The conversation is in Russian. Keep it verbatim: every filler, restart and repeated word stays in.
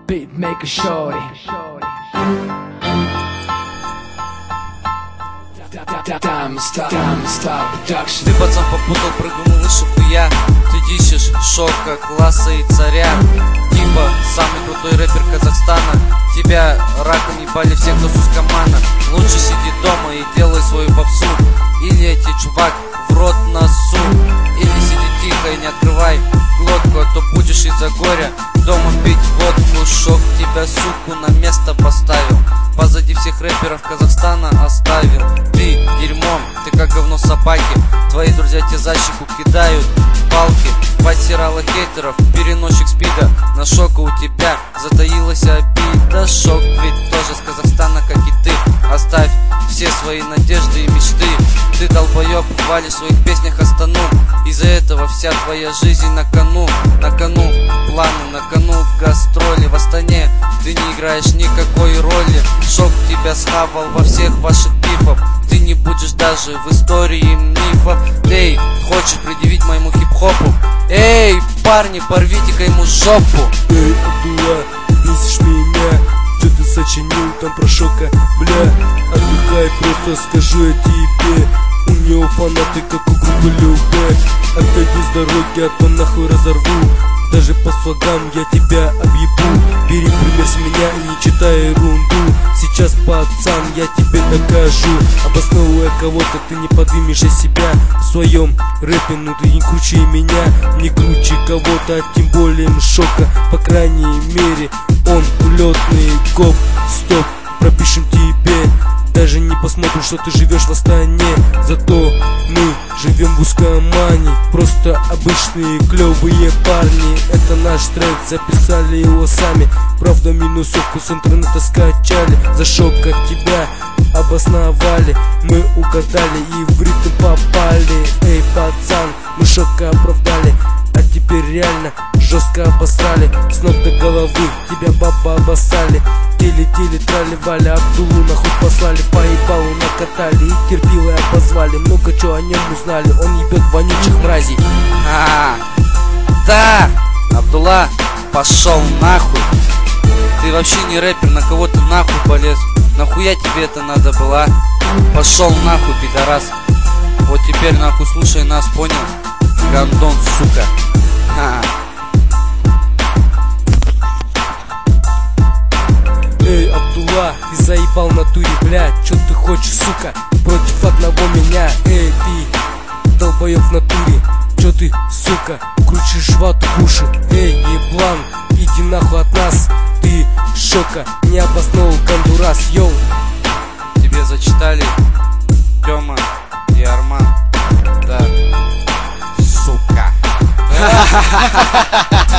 beat maker shorty. Ты, пацан, попутал, прыгнул выше хуя. Ты дищешь шока, класса и царя. Типа, самый крутой рэпер Казахстана. Тебя раком ебали все, кто с ускомана. Лучше сиди дома и делай свою попсу. Или эти чувак в рот носу. Или сиди тихо и не открывай глотку, а то будешь из-за горя дома пить водку. Шок тебя, суку, на место поставил. Позади всех рэперов Казахстана оставил. Ты дерьмом, ты как говно собаки. Твои друзья тебе за щеку кидают палки. Потирала хейтеров, переносчик спида. На шока у тебя затаилась обида. Шок ведь тоже с Казахстана, как и ты. Оставь все свои надежды и мечты. Ты, долбоеб, хвалишь в своих песнях Астану. Из-за этого вся твоя жизнь на кону. На кону планы, на кону гастроли. В Астане ты не играешь никакой роли. Шок тебя схавал во всех ваших бифов. Ты не будешь даже в истории мифов. Эй, хочешь предъявить моему хип-хопу? Эй, парни, порвите-ка ему жопу. Эй, Абдулла, бесишь меня. Что ты сочинил там про Шока, бля? Отдыхай, просто скажу я тебе. У него фанаты, как у группы Любэ. Отойди с дороги, а то нахуй разорву. Даже по слогам я тебя объебу. Бери пример с меня и не читай ерунду. Сейчас, пацан, я тебе докажу. Обосновывая кого-то, ты не поднимешь себя. В своем рэпе, ну ты не круче меня. Не круче кого-то, а тем более Шока. По крайней мере, он улетный гоп. Стоп, пропишем тебе. Даже не посмотрим, что ты живешь в Астане. Зато мы живем в Ускомане. Просто обычные клевые парни. Это наш трек, записали его сами. Правда, минусовку с интернета скачали. За Шок от тебя обосновали. Мы угадали и в ритм попали. Эй, пацан, мы Шока оправдали. А теперь реально жестко обосрали. С ног до головы тебя баба обоссали. Теле-теле трали-вали, Абдуллу нахуй послали. По ебалу накатали и терпилы обозвали. Много чего о нем узнали, он ебет вонючих мразей. А, да, Абдулла, пошел нахуй. Ты вообще не рэпер, на кого ты нахуй полез? Нахуя тебе это надо было? Пошел нахуй, пидорас. Вот теперь нахуй слушай нас, понял? Гандон, сука. Ха. Эй, Абдулла, ты заебал в натуре, бля. Чё ты хочешь, сука, против одного меня? Эй, ты, долбоёб в натуре. Чё ты, сука, крутишь вату в уши? Эй, еблан, иди нахуй от нас. Ты Шока не обосновал Гондурас, йоу. Тебе зачитали Тёма и Арман. Да, сука.